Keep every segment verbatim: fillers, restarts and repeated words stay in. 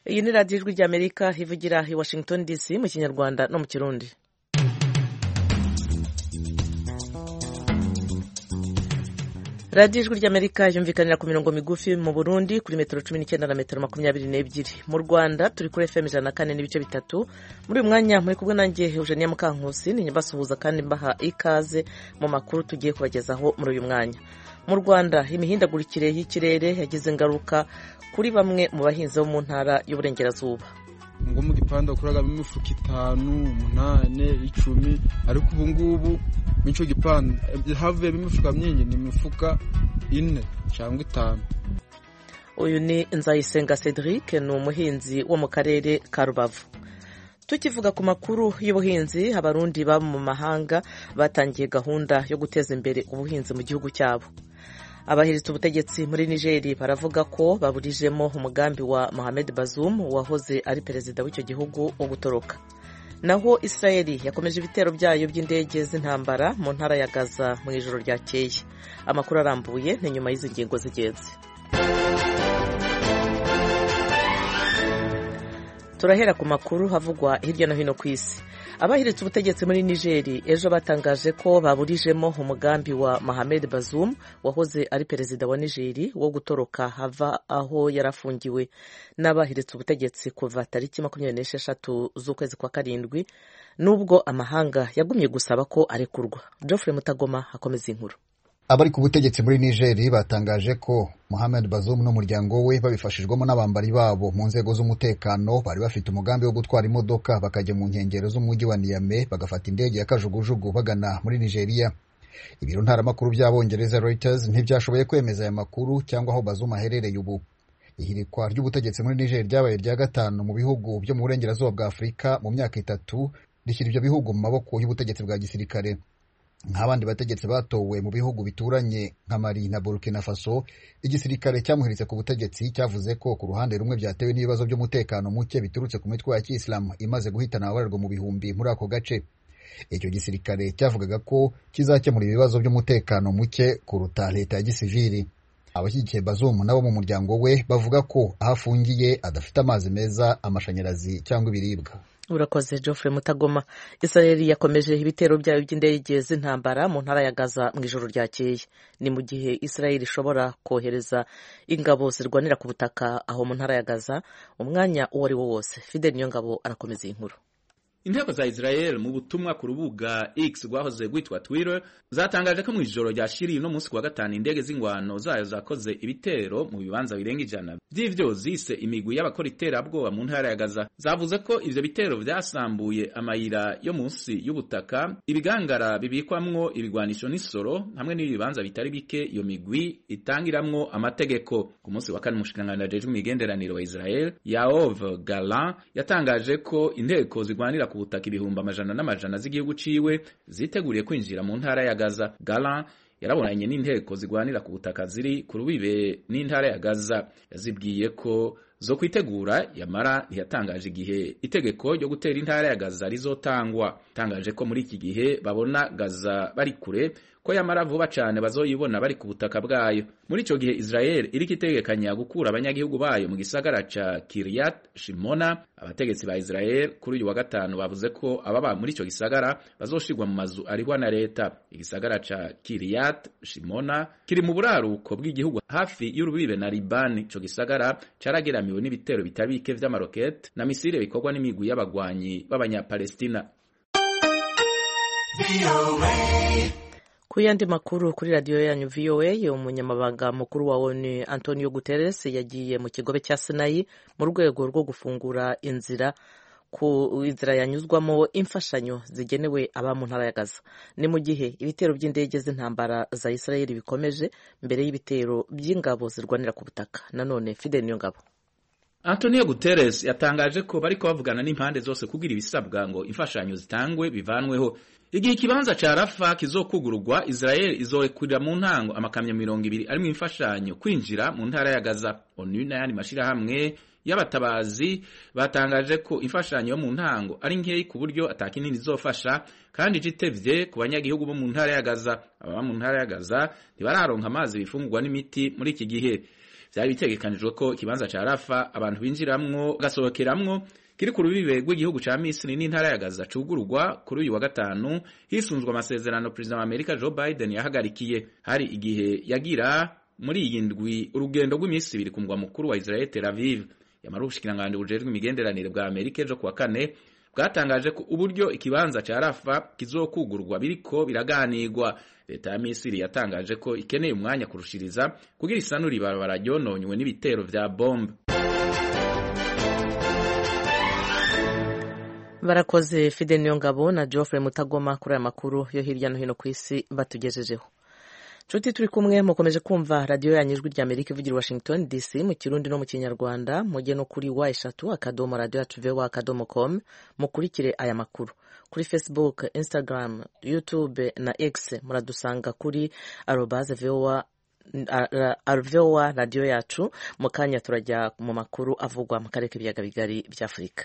Iyi ni radiyo ijwi ry'Amerika ivugira i Washington D C mu Kinyarwanda no mu Kirundi. Radiyo ijwi ry'Amerika yumvikanira ku mirongo migufi mu Burundi kuri metero cumi n'icyenda na metero makumyabiri n'ebyiri. Mu Rwanda turi kuri F M ijana na kane n'ibice bitatu. Muri uyu mwanya muri kubwe nanjye Eugenia Mukankusi ni nyabasuhuza kandi mbaha ikaze mu makuru tugiye kubagezaho muri uyu mwanya. Mu Rwanda imihindagurikire y'ikirere yagize ingaruka kuri bamwe mu bahinzi bo mu ntara y'Uburengerazuba. ngo mu gipanda kuraga imifuka itanu umunane icumi ariko ubu ngubu mico gipanda havuye imifuka myinshi ni imifuka ine cyangwa itanu. Uyu ni Nzayisenga Cedric, ni umuhinzi wo mu karere ka Rubavu. Tukivuga ku makuru y'ubuhinzi, abarundi baba mu mahanga batangiye gahunda yo guteza imbere ubuhinzi mu gihugu cyabo. Abahiritse ubutegetsi muri Niger baravuga ko baburijemo umugambi wa Mohamed Bazoum wahoze ari perezida w'icyo gihugu wo gutoroka. Naho Israel yakomeje ibitero byayo by'indege z'intambara mu ntara ya Gaza mu ijoro ryakeye. Amakuru arambuye ni nyuma y'izi ngingo z'ingenzi. Turahera ku makuru havugwa hirya no hino ku isi. Abahiritse ubutegetsi muri Niger ejo batangaje ko baburijemo umugambi wa Mohamed Bazoum wahoze ari perezida wa Niger wo gutoroka hava aho yarafungiwe. N'abahiritse ubutegetsi kuva tariki makumyabiri n'esheshatu z'ukwezi kwa karindwi, nubwo amahanga yagumye gusaba ko arekurwa. Geoffrey Mutagoma akomeza inkuru. Abari ku butegetsi muri Niger batangaje ko Mohamed Bazoum n'umuryango we babifashijwemo n'abambari babo mu nzego z'umutekano bari bafite umugambi wo gutwara imodoka bakajya mu nkengero z'umujyi wa Niamey bagafata indege ya kajugujugu bagana muri Nigeria. Ibiro ntaramakuru by'Abongereza Reuters ntibyashoboye kwemeza aya makuru cyangwa aho Bazoum aherereye ubu. Ihirikwa ry'ubutegetsi muri Niger ryabaye rya gatanu mu bihugu byo mu burengerazuba bwa Afurika mu myaka itatu, rishyira ibyo bihugu mu maboko y'ubutegetsi bwa gisirikare. Nk'abandi bategetsi batowe mu bihugu bituranye nka Mali na Burkina Faso, igisirikare cyamuhiritse ku butegetsi cyavuze ko ku ruhande rumwe byatewe n'ibibazo by'umutekano muke biturutse ku mitwe ya Kiyisilamu imaze guhitana ababarirwa mu bihumbi muri ako gace. Icyo gisirikare cyavugaga ko kizakemura ibibazo by'umutekano muke kuruta leta ya gisivili. Abashyigikiye Bazoum nabo mu muryango we bavuga ko aho afungiye adafite amazi meza, amashanyarazi cyangwa ibiribwa. Urakoze Geoffrey Mutagoma. Israel yakomeje ibitero byayo by'indege z'intambara mu ntara ya Gaza mu ijoro ryakeye. Ni mu gihe Israel ishobora kohereza ingabo zirwanira ku butaka aho mu ntara ya Gaza umwanya uwo ari wo wose. Fidel Niyongabo arakomeza inkuru. Inteko za Israel mu butumwa ku rubuga X rwahoze rwitwa Twitter zatangaje ko mu ijoro ryashiriye no munsi kwa gatanu indege z'ingwano zayo zakoze ibitero mu bibanza birenga ijana by'ivyo zise imigwi y'abakora iterabwoba mu ntara ya Gaza. Zavuze ko ivyo bitero vyasambuye amayira yo munsi y'ubutaka, ibigangara bibikwamwo ibigwanisho n'isoro hamwe n'ibibanza bitari bike iyo migwi itangiramwo amategeko. Ku munsi wa kane umushikiranganji ajejwe imigenderanire wa Israel Yoav Gallant yatangaje ko inteko zigwanira ku butaka ibihumbi amajana n'amajana z'igihugu ciwe ziteguriye kwinjira mu ntara ya Gaza. Gallant yarabonanye n'inteko zigwanira ku butaka ziri ku rubibe n'intara ya Gaza, yazibwiye ko zo kwitegura, yamara ntiyatangaje igihe itegeko ryo gutera intara ya Gaza rizotangwa. Tangaje ko muri iki gihe babona Gaza bari kure, ko yamara vuba cyane bazoyibona bari ku butaka bwayo. Muri ico gihe Israel iriko itegekanya gukura abanyagihugu bayo mu gisagara ca Kiryat Shimona. Abategetsi ba Israel kuri uyu wa gatanu bavuze ko ababa muri ico gisagara bazoshirwa mu mazu arihwa na leta. Igisagara ca Kiryat Shimona kiri mu buraruko bw'igihugu hafi y'urubibe na Liban. Ico gisagara carageramiwe n'ibitero bitabike vy'amarokete na misile bikorwa n'imigwi y'abagwanyi b'abanyapalestina. Ku yandi makuru kuri radio yanyu V O A, umunyamabanga mukuru wa O N U Antonio Guterres yagiye mu kigobe cya Sinai mu rwego rwo gufungura inzira ku inzira yanyuzwamo imfashanyo zigenewe aba mu ntara ya Gaza. Ni mu gihe ibitero by'indege z'intambara za Israel bikomeje mbere y'ibitero by'ingabo zirwanira ku butaka. Nanone Fidel Niyongabo. Antonio Guterres yatangaje ko bariko bavugana n'impande zose kugira ibisabwa ngo imfashanyo zitangwe bivanweho. Igihe ikibanza ca Rafa kizokugururwa, Israel izorekurira mu ntango amakamyo mirongo ibiri arimo imfashanyo kwinjira mu ntara ya Gaza. O N U n'ayandi mashirahamwe y'abatabazi batangaje ko imfashanyo yo mu ntango ari nkeyi ku buryo atakinini izofasha kandi jitevye ku banyagihugu bo mu ntara ya Gaza. Aba mu ntara ya Gaza ntibararonka amazi bifungurwa n'imiti muri iki gihe. byari bitegekanijwe ko ikibanza ca Rafa abantu binjiramwo gasohokeramwo kiri ku rubibe rw'igihugu ca Misiri n'intara ya Gaza cugururwa kuri uyu wa gatanu hisunzwe amasezerano President wa Amerika Joe Biden yahagarikiye. Hari igihe yagira muri iyi ndwi urugendo rw'iminsi ibiri ku mugwa mukuru wa Israel Tel Aviv. Yamara ubushikiranganji bujejwe imigenderanire bwa Amerika ejo kuwa kane bwatangaje ko uburyo ikibanza ca Rafa kizokugurwa biriko biraganirwa. Leta ya Misiri yatangaje ko ikeneye umwanya kurushiriza kugira isanura ibarabara ryononywe n'ibitero vya bombe. Barakoze Fidel Niyongabo na Geoffrey Mutagoma kuri aya makuru yo hirya no hino ku isi batugejejeho. Nshuti turi kumwe mukomeje kumva radio yanyu Ijwi rya Amerika ivugira Washington D C mu Kirundi no mu Kinyarwanda, mujye no kuri wa eshatu akadomo radio yacu voa akadomo com mukurikire aya makuru. Kuri Facebook, Instagram, YouTube na X muradusanga kuri arobase voa voa radio yacu. Mu kanya turajya mu makuru avugwa mu karere k'ibiyaga bigari bya Afurika.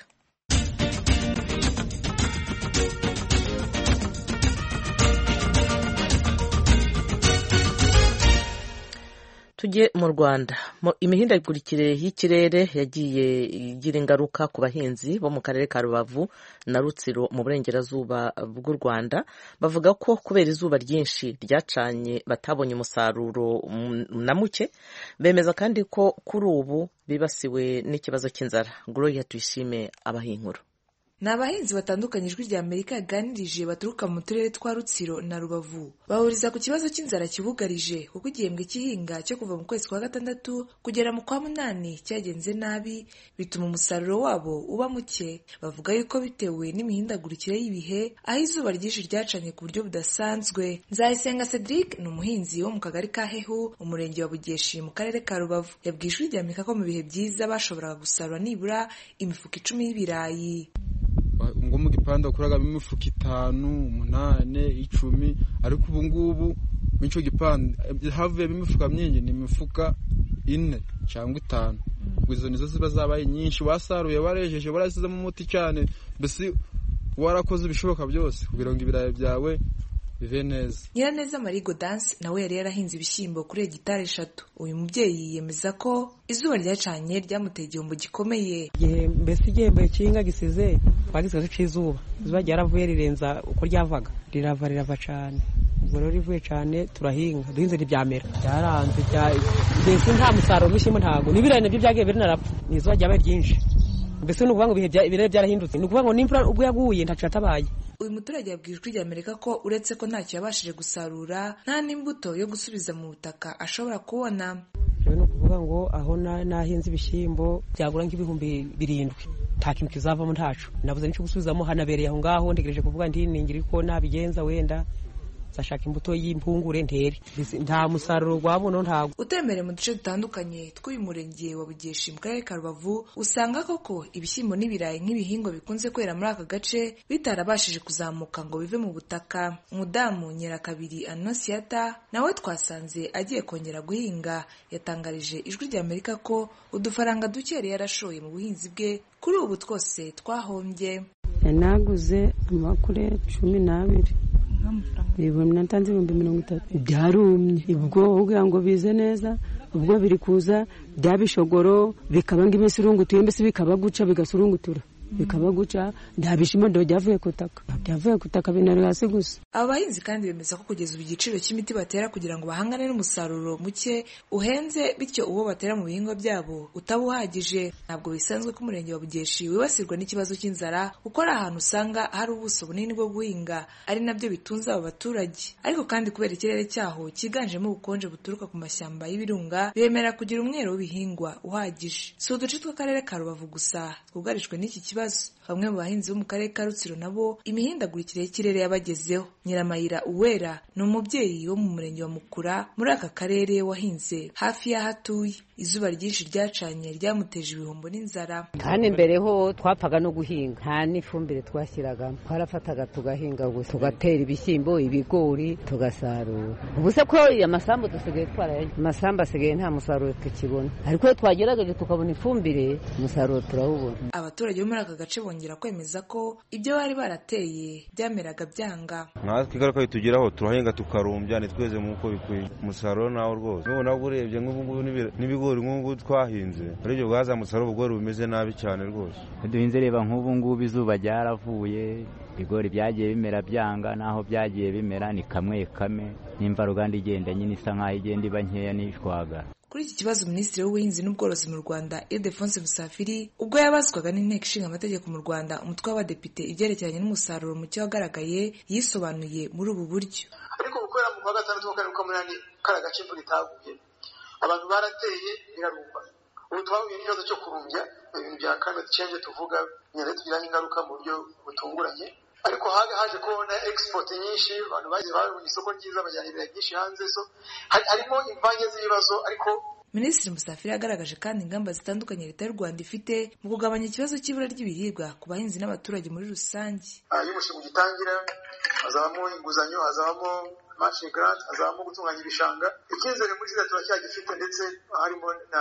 Tujye mu Rwanda. Imihindagurikire y'ikirere yagiye igira ingaruka ku bahinzi bo mu karere ka Rubavu na Rutsiro mu burengerazuba bw'u Rwanda. Bavuga ko kubera izuba ryinshi ryacanye batabonye umusaruro na muke. Bemeza kandi ko kuri ubu bibasiwe n'ikibazo cy'inzara. Gloria Tuyishime abahinkuru. Ni abahinzi batandukanye Ijwi rya Amerika yaganirije baturuka mu turere twa Rutsiro na Rubavu bahuriza ku kibazo cy'inzara kibugarije kuko igihembwe cy'ihinga cyo kuva mu kwezi kwa gatandatu kugera mu kwa munani cyagenze nabi bituma umusaruro wabo uba muke. Bavuga yuko bitewe n'imihindagurikire y'ibihe aho izuba ryinshi ryacanye ku buryo budasanzwe. Nzayisenga Cedric ni umuhinzi wo mu kagari ka Hehu umurenge wa Bugeshi mu karere ka Rubavu. Yabwiye Ijwi rya Amerika ko mu bihe byiza bashoboraga gusarura nibura imifuka icumi y'ibirayi. ngo mu gipanda kuragamo imifuka itanu umunane icumi ariko ubu ngubu mico gipanda havuye imifuka myinshi ni imifuka ine cyangwa itanu. Izo nizo ziba zabaye nyinshi wasaruye warejeje warasize mu muti cyane mbese warakoze ibishoboka byose kugira ngo ibirayi byawe bive neza. Nyiraneza Marigo Dance nawe yari yarahinze ibishyimbo kuri hegitari eshatu. Uyu mubyeyi yemeza ko izuba ryacanye ryamuteye igihombo gikomeye. Mbese igihembo cy'inga gisize twagize cy'izuba izuba ryaravuye rirenza uko ryavaga rirava rirava cyane. Ubwo rero rivuye cyane turahinga duhinze ntibyamera byaranze mbese nta musaruro w'ibishyimbo ntago n'ibirayi nabyo byagiye birinarapfa n'izuba ryabaye ryinshi. Mbese ni ukuvuga ngo ibirere byarahindutse, ni ukuvuga ngo n'imvura ubwo yaguye ntacu yatabaye. Uyu muturage yabwiye Ijwi rya Amerika ko uretse ko ntacyo yabashije gusarura nta n'imbuto yo gusubiza mu butaka ashobora kubona. Rero ni ukuvuga ngo aho nahinze ibishyimbo byagura nk'ibihumbi birindwi nta kintu kizavamo ntacu nabuze n'icyo gusubizamo hanabereye aho ngaho ntegereje kuvuga ndi ningira ko nabigenza wenda zashaka imbuto y'impungure ntere nta musaruro wabona ntago. Utembere mu duce dutandukanye tw'uyu murenge wa Bugeshi mu karere ka Rubavu usanga koko ibishyimbo n'ibirayi nk'ibihingwa bikunze kwera muri aka gace bitarabashije kuzamuka ngo bive mu butaka. Umudamu Nyirakabiri Anosiata nawe twasanze agiye kongera guhinga yatangarije Ijwi rya Amerika ko udufaranga duke yari yarashoye mu buhinzi bwe kuri ubu twose twahombye. Naguze amakure cumi n'abiri ibihumbi natanze ibihumbi mirongo itatu byarumye. Ubwo ugira ngo bize neza ubwo biri kuza byabishogoro bikaba ng'imisirungutuye mbese bikaba guca bigasurungutura bikaba guca ndabishimo ndo byavuye kutaka byavuye kutaka binari hasi gusa. Abahinzi kandi bemeza ko kugeza ubu igiciro cy'imiti batera kugira ngo bahangane n'umusaruro muke uhenze bityo uwo batera mu bihingwa byabo utabuhagije. Ntabwo bisanzwe ko umurenge wa Bugeshi wibasirwa n'ikibazo cy'inzara kuko ari ahantu usanga hari ubuso bunini bwo guhinga ari nabyo bitunze aba baturage, ariko kandi kubera ikirere cyaho cyiganjemo ubukonje buturuka ku mashyamba y'ibirunga bemera kugira umwero w'ibihingwa uhagije. Si uduce tw'akarere ka Rubavu gusa twugarijwe n'iki kibazo. Bamwe mu bahinzi bo mu karere ka Rutsiro nabo imihindagurikire y'ikirere yabagezeho. Nyiramayira Uwera ni umubyeyi wo mu murenge wa Mukura muri aka karere wahinze hafi y'aho atuye. Izuba ryinshi ryacanye ryamuteje ibihombo n'inzara. Kandi mbere ho twapfaga no guhinga nta n'ifumbire twashyiraga twarafataga tugahinga gusa tugatera ibishyimbo ibigori tugasarura. Ubu se ko amasambu dusigaye twaraye amasambu asigaye nta musaruro tukibona, ariko twagerageje tukabona ifumbire umusaruro turawubona. Abaturage bo muri aka gace bongera kwemeza ko ibyo bari barateye byameraga byanga. natwe igaruka bitugeraho turahinga tukarumbya ntitweze nk'uko bikwiye umusaruro nawo rwose n'ubu nabwo urebye nk'ubu n'ibigori nk'ubu twahinze muri ibyo bwaza umusaruro ubwo bumeze nabi cyane rwose. duhinze reba nk'ubu ngubu izuba ryaravuye ibigori byagiye bimera byanga naho byagiye bimera ni kamwe kamwe n'imvaruganda igenda nyine isa nk'aho igenda iba nkeya n'ishwagara. Kuri iki kibazo Minisitiri w'Ubuhinzi n'Ubworozi mu Rwanda Ildefonse Musafiri ubwo yabazwaga n'Inteko Ishinga Amategeko mu Rwanda umutwe w'abadepite ibyerekeranye n'umusaruro muke wagaragaye yisobanuye muri ubu buryo. Ariko gukorera mu kwa gatandatu w'akarere ka munani kari agace imvura itaguye abantu barateye birarumba. Ubu twahuye n'ikibazo cyo kurumbya ibintu bya climate change tuvuga nyine tugira ingaruka mu buryo butunguranye. Ariko haje kubona export nyinshi abantu bagiye babona isoko ryiza bajyana ibintu byinshi hanze so harimo imvange z'ibibazo. Ariko Minisitiri Musafiri yagaragaje kandi ingamba zitandukanye leta y'u Rwanda ifite mu kugabanya ikibazo cy'ibura ry'ibiribwa ku bahinzi n'abaturage muri rusange. Iyo umushinga ugitangira hazabamo inguzanyo, hazabamo matching grant, hazabamo gutunganya ibishanga. Icyizere muri leta turacyagifite ndetse harimo na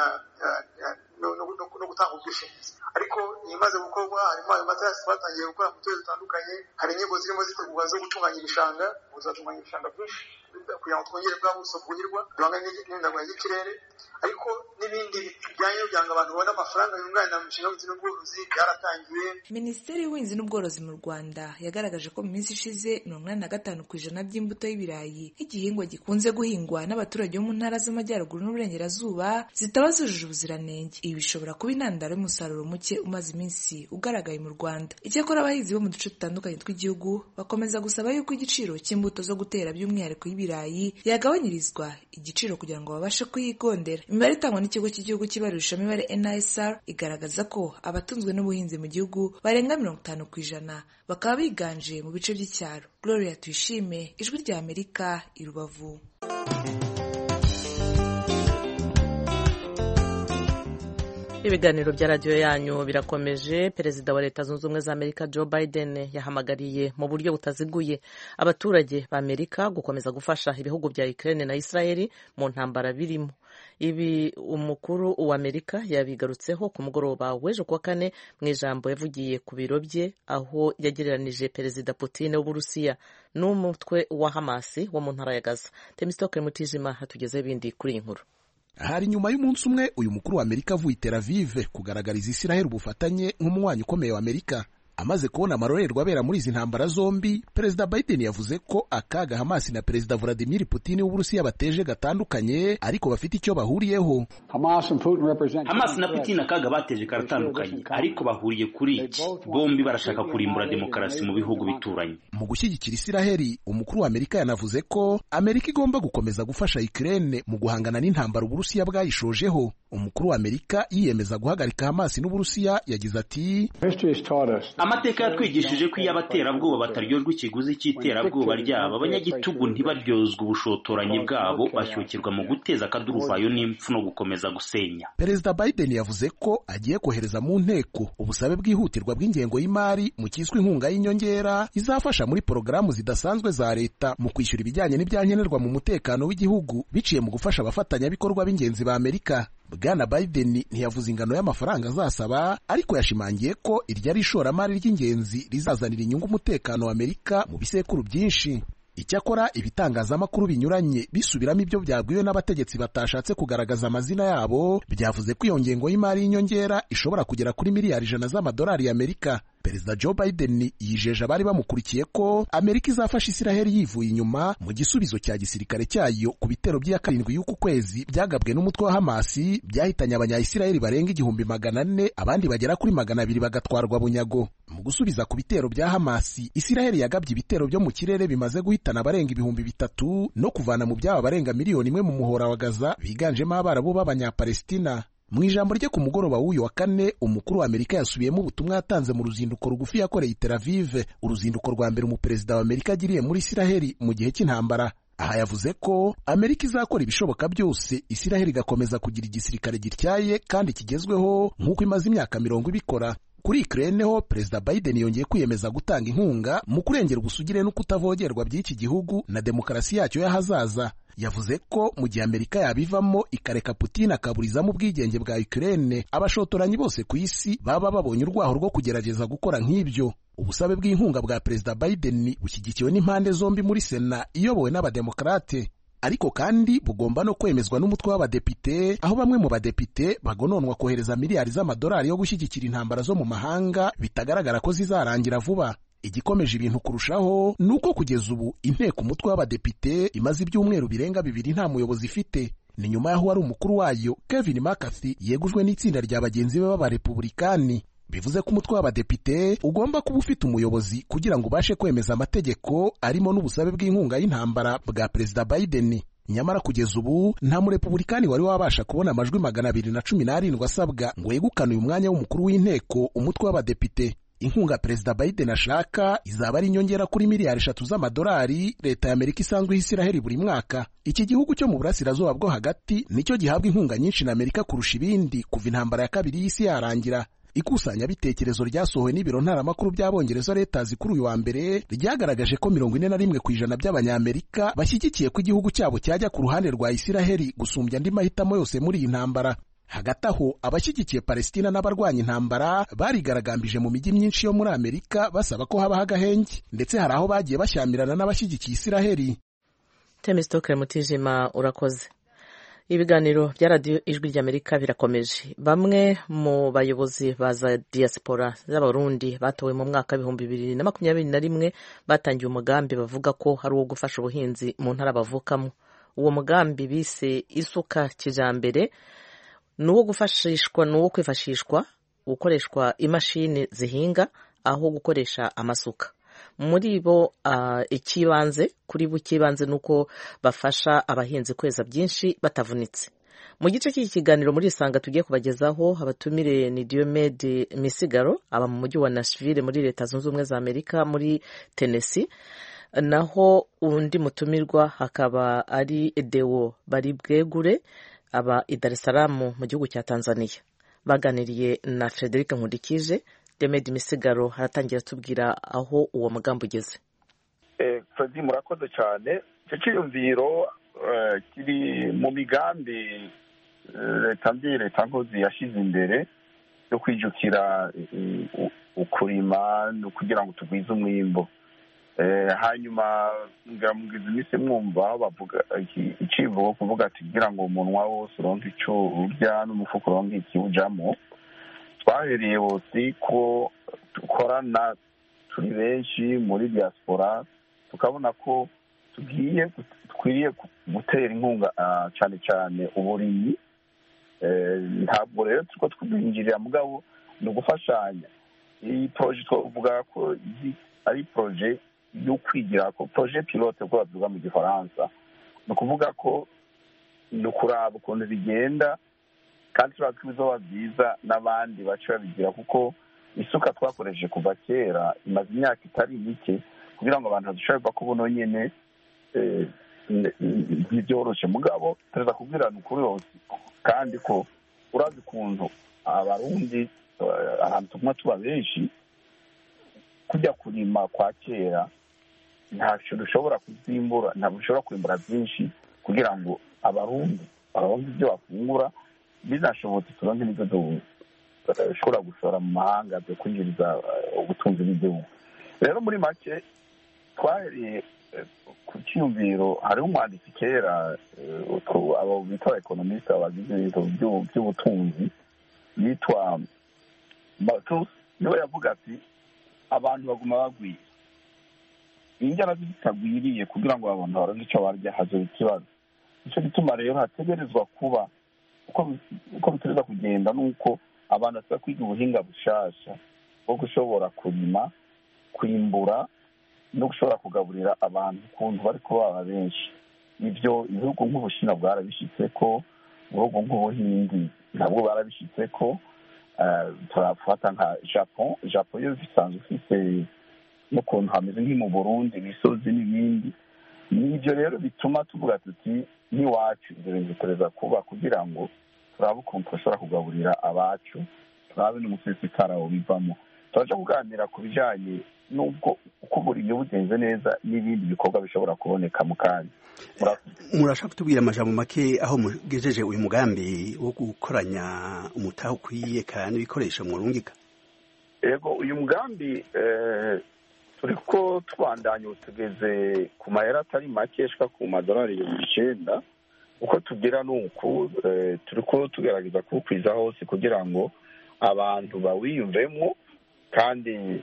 no gutanga ubwishingizi. Ariko imaze gukorwa harimo ayo materasi twatangiye gukora mu turere dutandukanye, hari inyigo zirimo zitegurwa zo gutunganya ibishanga, uzatunganya ibishanga byinshi kugira ngo twongere bwa buso bwuhirwa duhangane n'indagwa y'ikirere. Ariko n'ibindi bijyanye kugira ngo abantu babone amafaranga yunganira mu mishinga y'ubuhinzi n'ubworozi byaratangiye. Minisiteri y'Ubuhinzi n'Ubworozi mu Rwanda yagaragaje ko mu minsi ishize mirongo inani na gatanu ku ijana by'imbuto y'ibirayi nk'igihingwa gikunze guhingwa n'abaturage bo mu ntara z'Amajyaruguru n'Uburengerazuba zitaba zujuje ubuziranenge. Ibi bishobora kuba intandaro y'umusaruro muke umaze iminsi ugaragaye mu Rwanda. Icyakora abahinzi bo mu duce dutandukanye tw'igihugu bakomeza gusaba yuko igiciro cy'imbuto zo gutera by'umwihariko y'ibirayi yagabanyirizwa igiciro kugira ngo babashe kuyigondera. Imibare itangwa n'ikigo cy'igihugu cy'ibarurishamibare N I S R igaragaza ko abatunzwe n'ubuhinzi mu gihugu barenga mirongo itanu ku ijana bakaba biganje mu bice by'icyaro. Gloria Tuyishime, Ijwi rya Amerika, i Rubavu. Ibiganiro bya radiyo yanyu birakomeje. Perezida wa Leta Zunze Ubumwe za Amerika Joe Biden yahamagariye mu buryo butaziguye abaturage ba Amerika gukomeza gufasha ibihugu bya Ukraine na Israel mu ntambara birimo. Ibi umukuru wa Amerika yabigarutseho ku mugoroba w'ejo kuwa kane mu ijambo yavugiye ku biro bye, aho yagereranije Perezida Putin w'Uburusiya n'umutwe wa Hamas wo mu ntara ya Gaza. Temistoke Mutijima hatugezeho ibindi kuri iyi nkuru. Hari nyuma y'umunsi umwe uyu mukuru wa Amerika avuye i Tel Aviv kugaragariza Israel ubufatanye nk'umunywanyi ukomeye wa Amerika. Amaze kubona amarorerwa abera muri izi ntambara zombi, Perezida Biden yavuze ko akaga Hamas na Perezida Vladimir Putin w'Uburusiya bateje gatandukanye ariko bafite icyo bahuriyeho. Hamas na Putin akaga bateje karatandukanye ariko bahuriye kuri iki: bombi barashaka kurimbura demokarasi mu bihugu bituranye. Mu gushyigikira Israel, umukuru wa Amerika yanavuze ko Amerika igomba gukomeza gufasha Ukraine mu guhangana n'intambara Uburusiya bwayishojeho. Umukuru wa Amerika yiyemeza guhagarika Hamas n'Uburusiya yagize ati: amateka yatwigishije ko iyo abaterabwoba bataryozwa ikiguzi cy'iterabwoba ryabo, abanyagitugu ntibaryozwa ubushotoranyi bwabo, bashyukirwa mu guteza akaduruvayo n'impfu no gukomeza gusenya. Perezida Biden yavuze ko agiye kohereza mu nteko ubusabe bwihutirwa bw'ingengo y'imari mu cyiswe inkunga y'inyongera izafasha muri porogaramu zidasanzwe za leta mu kwishyura ibijyanye n'ibyankenerwa mu mutekano w'igihugu biciye mu gufasha abafatanyabikorwa b'ingenzi ba Amerika. Bwana Biden ntiyavuze ingano y'amafaranga azasaba, ariko yashimangiye ko iryo ari ishoramari ry'ingenzi rizazanira inyungu umutekano wa Amerika mu bisekuru byinshi. Icyakora ibitangazamakuru binyuranye bisubiramo ibyo byabwiwe n'abategetsi batashatse kugaragaza amazina yabo byavuze ko iyo ngengo y'imari y'inyongera ishobora kugera kuri miliyari ijana z'amadolari y'Amerika. Perezida Joe Biden yijeje abari bamukurikiye ko Amerika izafasha Israel yivuye inyuma mu gisubizo cya gisirikare cyayo ku bitero by'iya karindwi y'uku kwezi byagabwe n'umutwe wa Hamas byahitanye abanya-Israel barenga igihumbi magana ane, abandi bagera kuri magana abiri bagatwarwa bunyago. Mu gusubiza ku bitero bya Hamas, Israel yagabye ibitero byo mu kirere bimaze guhitana abarenga ibihumbi bitatu no kuvana mu byaba barenga miliyoni imwe mu muhora wa Gaza biganjemo abarabu b'abanyapalestina. Mu ijambo rye ku mugoroba w'uyu wa kane, umukuru wa Amerika yasubiyemo ubutumwa yatanze mu ruzinduko rugufi yakoreye i Tel Aviv, uruzinduko rwa mbere umuperezida wa Amerika agiriye muri Israel mu gihe cy'intambara. Aha yavuze ko Amerika izakora ibishoboka byose Israel igakomeza kugira igisirikare gityaye kandi kigezweho nk'uko imaze imyaka mirongo ibikora. kuri Ukraine ho Perezida Biden yongeye kwiyemeza gutanga inkunga mu kurengera ubusugire no kutavogerwa by'iki gihugu na demokarasi yacyo y'ahazaza. Yavuze ko mu gihe Amerika yabivamo ikareka Putin akaburizamo ubwigenge bwa Ukraine, abashotoranyi bose ku isi baba babonye urwaho rwo kugerageza gukora nk'ibyo. Ubusabe bw'inkunga bwa Perezida Biden bushyigikiwe n'impande zombi muri Sena iyobowe n'abademokrate, ariko kandi bugomba no kwemezwa n'umutwe w'abadepite, aho bamwe mu badepite bagononwa kohereza miliyari z'amadolari yo gushyigikira intambara zo mu mahanga bitagaragara ko zizarangira vuba. Igikomeje ibintu kurushaho nuko kugeza ubu inteko umutwe w'abadepite imaze ibyumweru birenga bibiri nta muyobozi ifite. Ni nyuma yaho wari umukuru wayo Kevin McCarthy yegujwe n'itsinda rya bagenzi be b'abarepublikani. Bivuze ko umutwe w'abadepite ugomba kuba ufite umuyobozi kugira ngo ubashe kwemeza amategeko arimo n'ubusabe bw'inkunga y'intambara bwa Perezida Biden. Nyamara kugeza ubu nta murepublikani wari wabasha kubona amajwi magana abiri na cumi n'arindwi asabwa ngo yegukane uyu mwanya w'umukuru w'inteko umutwe w'abadepite. Inkunga Perezida Biden ashaka izaba ari inyongera kuri miliyari eshatu z'amadolari leta y'Amerika isanzwe iha Isiraheli buri mwaka. Iki gihugu cyo mu burasirazuba bwo hagati nicyo gihabwa inkunga nyinshi na Amerika kurusha ibindi kuva intambara ya kabiri y'isi yarangira. Ikusanyabitekerezo ryasohowe n'ibiro ntaramakuru by'Abongereza Reuters kuri uyu wa mbere ryagaragaje ko mirongo ine na rimwe ku ijana by'abanyamerika bashyigikiye ko igihugu cyabo cyajya ku ruhande rwa Isiraheli gusumbya andi mahitamo yose muri iyi ntambara. Hagati aho abashyigikiye Palestina n'abarwanya intambara barigaragambije mu mijyi myinshi yo muri Amerika basaba ko habaho agahenge, ndetse hari aho bagiye bashyamirana n'abashyigikiye Isiraheli. Temistokle Mutijima, urakoze. Ibiganiro bya radiyo ijwi ry'Amerika birakomeje. Bamwe mu bayobozi baza diaspora z'abarundi batowe mu mwaka w'ibihumbi bibiri na makumyabiri na rimwe batangiye umugambi bavuga ko hari uwo gufasha ubuhinzi mu ntara bavukamo. Uwo mugambi bise isuka kijambere ni uwo gufashishwa ni uwo kwifashishwa gukoreshwa imashini zihinga aho gukoresha amasuka. Muri bo uh, ikibanze kuri bo kibanze nuko bafasha abahinzi kweza byinshi batavunitse. Mu gice cy'iki kiganiro muri Isanga tugiye kubagezaho abatumire ni Diomede Misigaro aba mu mujyi wa Nashville muri Leta Zunze Ubumwe za Amerika muri Tennessee, naho undi mutumirwa hakaba ari Deo Baribwegure aba i Dar es Salaam mu gihugu cya Tanzania. Baganiriye na Frederic Nkundikije. Diomede Misigaro haratangira tubwira aho uwo mugambi ugeze. Eh, Fredi murakoze cyane. Icyo cyiyumviro uh, kiri mu migambi leta mbi leta nkozi yashize imbere yo kwijukira uh, ukurima no kugira ngo tugwize umwimbo. Eh, hanyuma ngamugize iminsi mwumva bavuga icivugo kuvuga ati kugira ngo umunwa wose uronke icyo urya n'umufuko uronke ikiwujamo. Twahereye hose ko dukorana turi benshi muri diaspora, tukabona ko tugiye twiriye gutera inkunga cyane cyane uburimyi. Ntabwo rero turiko twinjirira mugabo no gufashanya. Iyi project twavuga ko ari project yo kwigira ko project pilote ko bavuga mu Gifaransa. No kuvuga ko no kuraba ukuntu bigenda kandi turakizoba byiza n'abandi bacu babigira, kuko isuka twakoresheje kuva kera imaze imyaka itari mike kugira ngo abantu badushobe ko buno nyene ntibyoroshe. Mugabo tureza kubwirana ukuri hose kandi ko urazi kuntu abarundi ahantu tuguma tuba benshi kujya kurima kwa kera ntaco dushobora kuzimbura, ntabwo dushobora kwimbura byinshi kugira ngo abarundi baronke ibyo bafungura, bizashobotse turonke n'ibyo dushobora gushora mu mahanga byo kwinjiriza ubutunzi bw'igihugu. Rero muri make twahereye ku cyumviro, hari umwanditsi kera abo bita ekonomiste abagize ibintu by'ubutunzi yitwa Malthus, niwe yavuga ati abantu baguma bagwira, injyana zitagwiriye kugira ngo abantu baronke icyo barya hazoba ikibazo. Nicyo gituma rero hategerezwa kuba uko bitereza kugenda nuko abantu basaba kwiga ubuhinga bushasha bwo gushobora kurima, kwimbura no gushobora kugaburira abantu ukuntu bariko baba benshi. Ibyo ibihugu nk'Ubushinwa bwarabishitseko, ibihugu nk'Ubuhindi nabwo barabishitseko. Turafata nka Japon, Japon yo bisanzwe ifise n'ukuntu hameze nk'i mu Burundi imisozi n'ibindi. Nibyo rero bituma tuvuga tuti n'iwacu ibyo bintu bitereza kuba kugira ngo turabe ukuntu dushobora kugaburira abacu, turabe n'umusesekara bivamo. turaja kuganira ku bijanye n'ubwo uko uburimyi bugenze neza n'ibindi bikorwa bishobora kuboneka mu kanya. Murashaka kutubwira amajambo make aho mugejeje uyu mugambi wo gukoranya umutaho ukwiye kandi ibikoresho murungika? Ego uyu mugambi turiko tubandanya tugeze ku mahera atari make ashika ku madolari ibihumbi icenda. Uko tugira nuku turiko tugerageza kuwukwiza hose kugira ngo abantu bawiyumvemwo kandi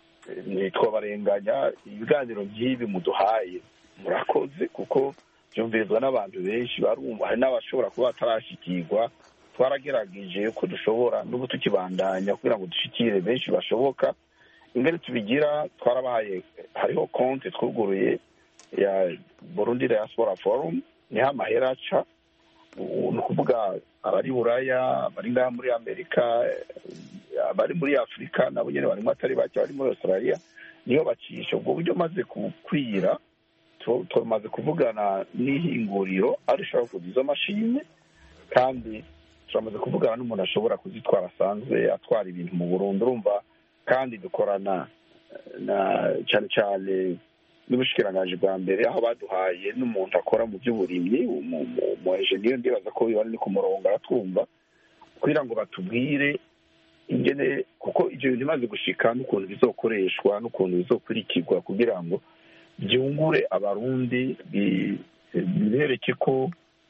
ntitwabarenganya. Ibiganiro nk'ibi muduhaye murakoze kuko byumvirizwa n'abantu benshi barumva, hari n'abashobora kuba batarashikirwa. Twaragerageje ko dushobora n'ubu tukibandanya kugira ngo dushikire benshi bashoboka. Ingene tubigira twarabahaye, hariho konti twuguruye ya Burundi Diaspora Forum, niho amahera aca. Ni ukuvuga abari Buraya, abari ngaha muri Amerika, abari muri Afurika nabo nyene barimo atari bake, bari muri Australia niyo bacisha. Ubwo buryo maze kukwira tumaze kuvugana n'ihinguriro arishobora kugira izo mashini, kandi turamaze kuvugana n'umuntu ashobora kuzitwara asanzwe atwara ibintu mu Burundi. Urumva kandi dukorana na cyane cyane n'ubushikiranganji bwa mbere, aho baduhaye n'umuntu akora mu by'uburimyi, mu engineer ndibaza ko bibari ni ku murongo aratwumva, kugira ngo batubwire ingene, kuko ibyo bintu bimaze gushika n'ukuntu bizokoreshwa n'ukuntu bizokurikirwa kugira ngo byungure abarundi, bibereke ko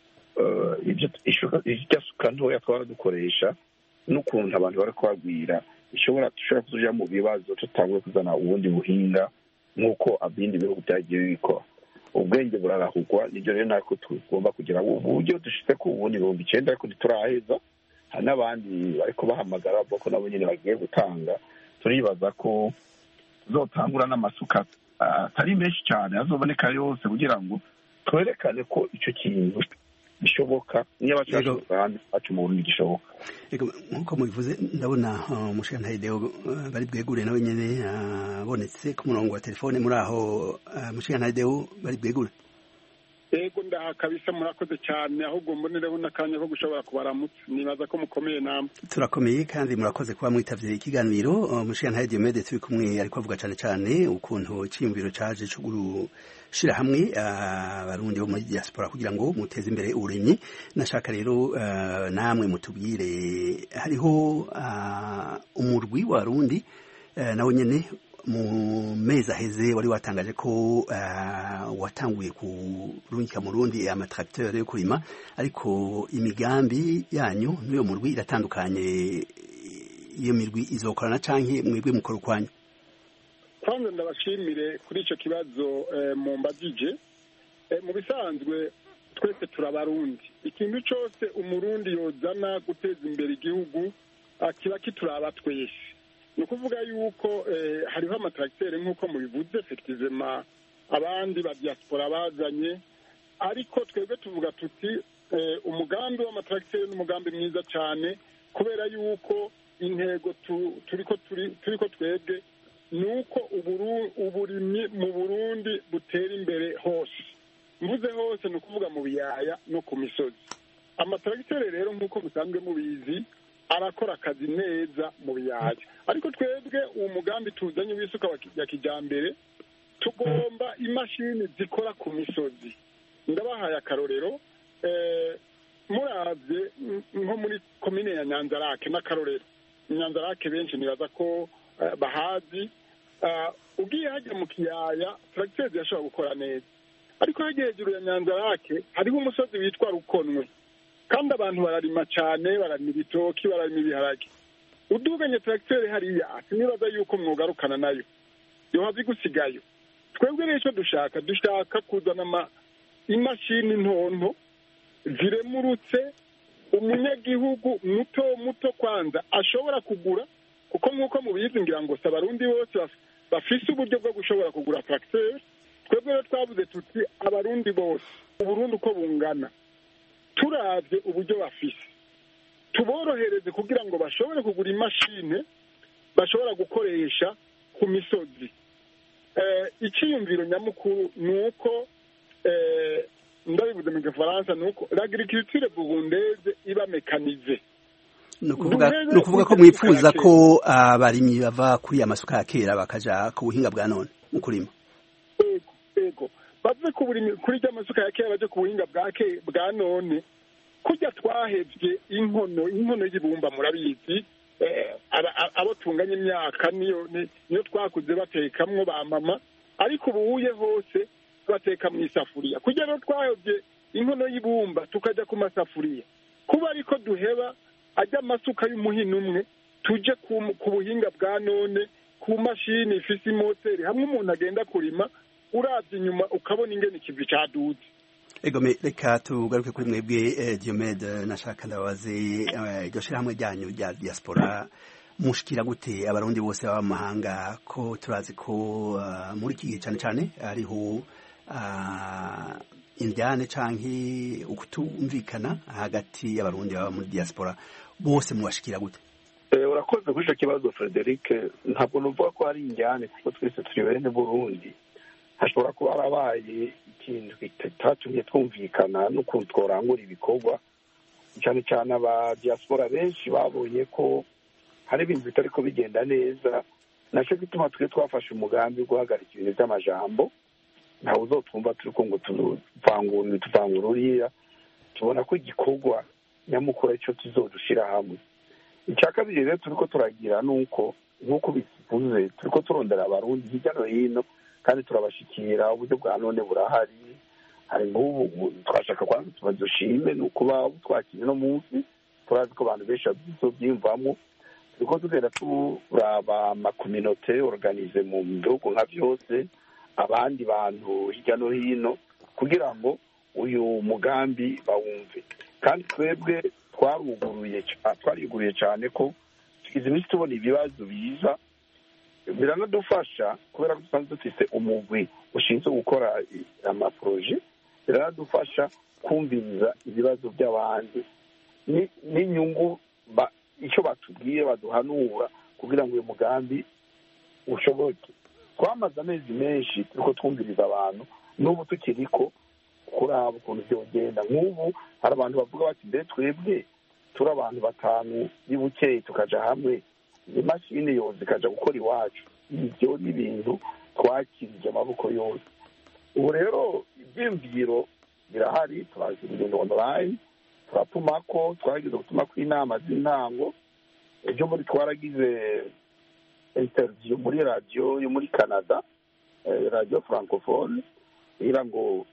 ibyo isuka ntoya twara dukoresha n'ukuntu abantu bari kubagwira ishobora dushobora kuja mu bibazo tutangwe kuzana ubundi buhinga nk'uko abindi bihugu byagiye bibikora. Ubwenge burarahugwa, nibyo rero nako tugomba kugira uburyo dushitse ku ubundi ibihumbi icenda, ariko ntituraheza. Hari n'abandi bariko bahamagara bavuga ko nabo nyene bagiye gutanga. Turibaza ko tuzotangura n'amasuka atari menshi cyane azoboneka yose kugira ngo twerekane ko ico kintu bishoboka, niyo bashaka bacu mu Burundi gishoboka. Nkuko mubivuze ndabona umushikirantahe Deo bari bwegure nawe nyene abonetse ku murongo wa telefone. Muri aho umushikirantahe Deo bari bwegure? Ego ndaha kabisa, murakoze cyane, ahubwo mbonereho n'akanya ko gushobora kubaramutsa. Nibaza ko mukomeye namwe. Turakomeye kandi murakoze kuba mwitavye ikiganiro. Umushikirantahe Diomede turi kumwe ariko avuga cyane cyane ukuntu iciyumviro caje cyo gushira hamwe abarundi bo muri diaspora kugira ngo muteze imbere uburimyi. Nashaka rero namwe mutubwire, hariho umurwi wa Rundi nawe nyene mu mezi aheze wari watangaje ko watanguye kurungika mu Burundi amatracteur yo kurima, ariko imigambi yanyu n'uyo murwi iratandukanye. Iyo mirwi izokorana canke mwebwe mukora ukwanyu? Kwanza ndabashimire kuri ico kibazo mu mbagije. Mu bisanzwe twese turabarundi, ikintu cyose umurundi yozana guteza imbere igihugu kiba kituraba twese. Ni ukuvuga yuko hariho amatracteur nk'uko mubivuze effectivement abandi ba diaspora bazanye, ariko twebwe tuvuga tuti umugambi w'amatracteur n'umugambi mwiza cyane, kubera yuko intego turiko turiko twebwe nuko uburimyi mu Burundi butera imbere hose. Mvuze hose ni ukuvuga mu biyaya no ku misozi. Amatracteur rero nk'uko musanzwe mubizi arakora akazi neza mu biyaya, ariko twebwe uwo mugambi tuzanye w'isuka ya kijambere tugomba imashini zikora ku misozi. Ndabahaye akarorero, muravye nko muri komine ya Nyanzarake n'akarorero. Nyanzarake benshi nibaza ko bahazi, ugiye hajya mu kiyaya tracteur yashobora gukora neza, ariko hajya hejuru ya Nyanzarake hariho umusozi witwa Rukonwe, kandi abantu bararima cyane, bararima ibitoki, bararima ibiharage. Uduganye tracteur hariya sinibaza yuko mwogarukana nayo, yohazi gusigayo. Twebwe rero icyo dushaka dushaka kuzana imashini ntonto ziremurutse umunyagihugu muto muto kwanza ashobora kugura, kuko nk'uko mubizi ngira ngo abarundi bose bafise uburyo bwo gushobora kugura tracteur. Twebwe rero twavuze tuti abarundi bose uburundi uko bungana, turavye uburyo bafise tuborohereze kugira ngo bashobore kugura imashini bashobora gukoresha ku misozi. Iciyumviro nyamukuru nuko ndabivuze mu Gifaransa nuko l'agriculture burundaise iba mécanisée. ni ukuvuga ko mwifuza ko abarimyi bava kuri ya masuka ya kera bakaja ku buhinga bwa none mu kurima ego bave ku burimyi kuri ya masuka ya kera baje ku buhinga bwa bwa none kujya twahevye inkono inkono y'ibumba murabizi abo tunganya imyaka niyo niyo twakuze batekamwo ba mama ariko ubuye hose bateka mu isafuriya kujya rero twahevye inkono y'ibumba tukaja ku masafuriya kuba ariko duheba ajya amasuka y'umuhini umwe tuje ku buhinga bwa none ku mashini ifise imoteri hamwe umuntu agenda kurima uravye inyuma ukabona ingene ikivi caduze. Ego me reka tugaruke kuri mwebwe Diomede nashaka ndabaze iryo shirahamwe ryanyu rya diaspora mushikira gute abarundi bose baba mu mahanga ko turazi ko muri iki gihe cane cane hariho indyane canke ukutumvikana hagati y'abarundi baba muri diaspora bose mubashikira gute? Urakoze kuri ico kibazo Frederic, ntabwo numva ko ari indyane kuko twese turi bene Burundi. Hashobora kuba harabaye ikintu kitatumye twumvikana n'ukuntu tworangura ibikorwa cyane cyane aba diaspora benshi babonye ko hari ibintu bitariko bigenda neza, naco gituma twe twafashe umugambi wo guhagarika ibintu by'amajambo. Ntawe uzotwumva turiko ngo tuvangura tuvangura uriya, tubona ko igikorwa nyamukuru cyo tuzodushira hamwe. Icya kabiri rero turiko turagira nuko nk'uko bivuze turiko turondera abarundi hirya no hino kandi turabashikira uburyo bwa none burahari. Hari nk'ubu twashaka kwanza tubadushime nuko twakiriye no munsi turazi ko abantu benshi bazobyimvamo. Turiko tugenda turaba amakominote organize mu bihugu nka byose, abandi bantu hirya no hino kugira ngo uyu mugambi bawumve. Kandi twebwe twaruguruye twariguruye cyane ko tugize iminsi tubona ibibazo biza biranadufasha kubera ko dusanzwe dufise umugwi ushinzwe gukora amaproje, biranadufasha kumviriza ibibazo by'abandi n'inyungu icyo batubwiye baduhanura kugira ngo uyu mugambi ushoboke. Twamaze amezi menshi turiko twumviriza abantu n'ubu tukiriko kuraba ukuntu byogenda. Nk'ubu hari abantu bavuga bati mbe twebwe turi abantu batanu y'ibukeye tukaja hamwe imashini yose ikaja gukora iwacu. Ibyo ni ibintu twakirije amaboko yose. Ubu rero ibyiyumviro birahari, turagira ibintu online, turapumako, twaragize gutumako inama z'intango. Ejo muri twaragize interview muri radio yo muri Canada, radio francophone, ira ngo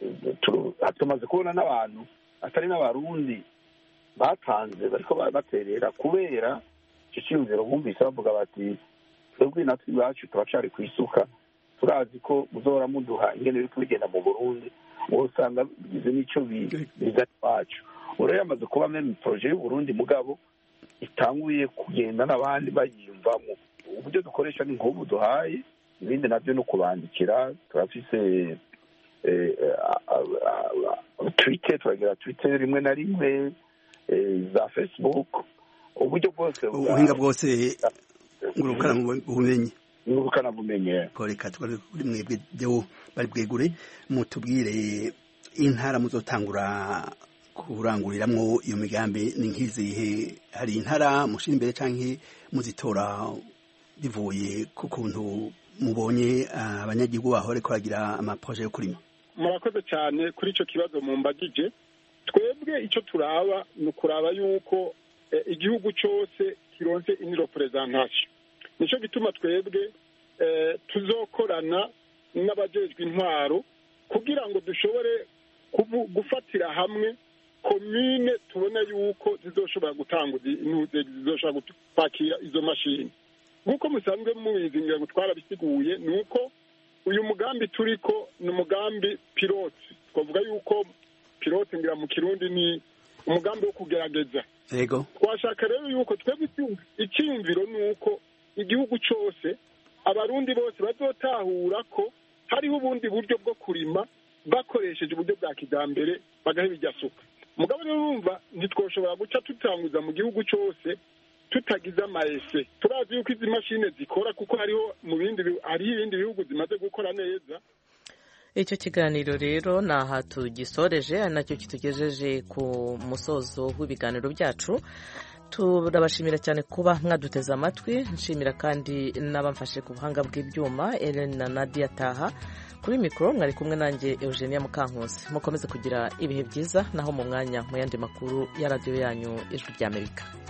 tumaze kubona n'abantu atari n'abarundi batanze bariko baterera kubera icyo cyumviro bumvise bavuga bati twebwe natwe iwacu turacari ku isuka, turazi ko muzora muduha ingene biriko bigenda mu Burundi, usanga bigize n'icyo biza iwacu. Uriya yamaze kuba meme projet y'Uburundi mugabo itanguye kugenda n'abandi bayiyumvamo. Uburyo dukoresha ni nk'ubu duhaye, ibindi navyo no kubandikira. Turafise Twitter, turagira Twitter rimwe na rimwe, za Facebook, uburyo bwose ubuhinga bwose ngurukana bumenye ngurukana bumenye koreka twari kuri mwebwe Deo bari bwegure mutubwire intara muzotangura kuranguriramwo iyo migambi ni nkizihe? Hari intara mushira imbere canke muzitora bivuye ku kuntu mubonye abanyagihugu baho ariko bagira amaproje yo kurima? Murakoze cyane kuri ico kibazo mumbagije. Twebwe icyo turaba ni ukuraba yuko igihugu cyose kironse ini representation. Nico gituma twebwe tuzokorana n'abajejwe intwaro kugira ngo dushobore gufatira hamwe komine tubona yuko zizoshobora gutanguza inuze zizoshobora gupakira izo mashini. Nk'uko musanzwe mubizi ngira ngo twarabisiguye nuko uyu mugambi turiko ni umugambi pilote. Twavuga yuko pilote ngira mu Kirundi ni umugambi wo kugerageza. Yego. Twashaka rero yuko twebwe icyumviro nuko igihugu cyose abarundi bose bazotahura ko hariho ubundi buryo bwo kurima bakoresheje uburyo bwa kijambere bagaheba iryasuka. Mugabo rero urumva ntitwoshobora guca tutanguza mu gihugu cyose tutagize amaese. Turazi yuko izi mashine zikora kuko hariho mu bindi hari ibindi bihugu zimaze gukora neza. Icyo kiganiro rero naha tugisoreje, nacyo kitugejeje ku musozo w'ibiganiro byacu. turabashimira cyane kuba mwaduteze amatwi, nshimira kandi n'abamfashe ku buhanga bw'ibyuma Elena na Nadia Taha. Kuri mikoro mwari kumwe nanjye Eugenia Mukankusi. Mukomeze kugira ibihe byiza naho mu mwanya mu yandi makuru ya radio yanyu Ijwi ry'Amerika.